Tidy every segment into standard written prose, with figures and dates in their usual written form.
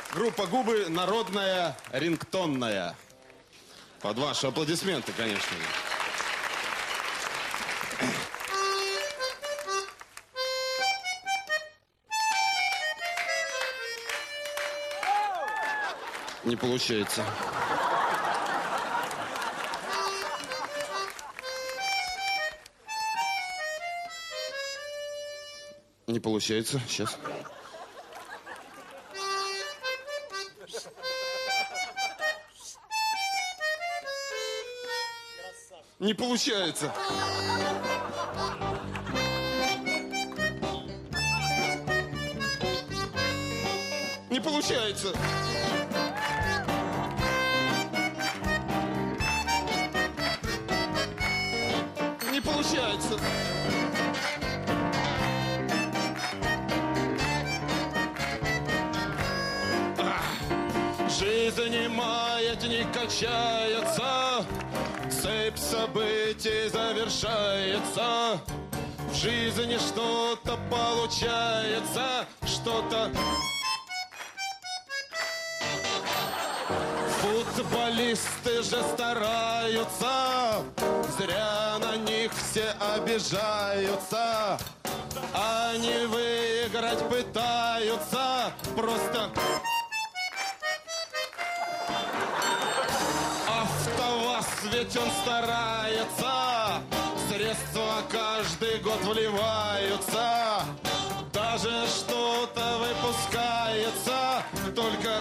Группа «Губы» народная, рингтонная. Под ваши аплодисменты, конечно же. Не получается. Не получается. Сейчас. Не получается. Не получается. Не получается. Жизнь маятник качается, цепь событий завершается. В жизни что-то получается, что-то... Футболисты же стараются, зря на них все обижаются. Они выиграть пытаются, просто... АвтоВАЗ, ведь он старается, средства каждый год вливаются. Даже что-то выпускается, только...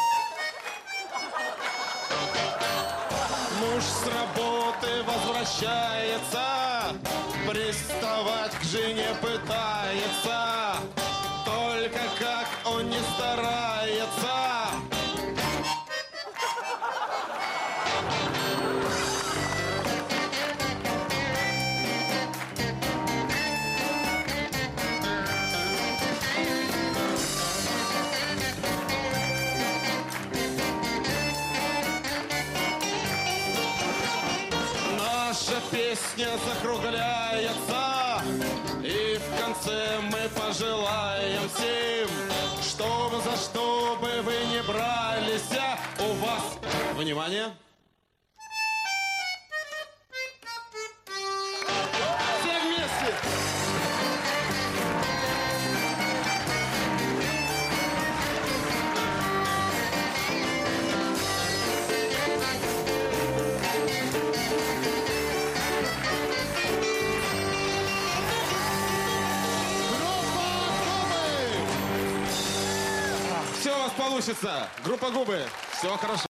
Муж с работы возвращается, приставать к жене пытается. Только как он не старается. Наша песня закругляется, и в конце мы пожелаем всем, чтобы за что бы вы не брались, у вас... Внимание! Все вместе! Все у вас получится. Группа «Губы». Всего хорошего.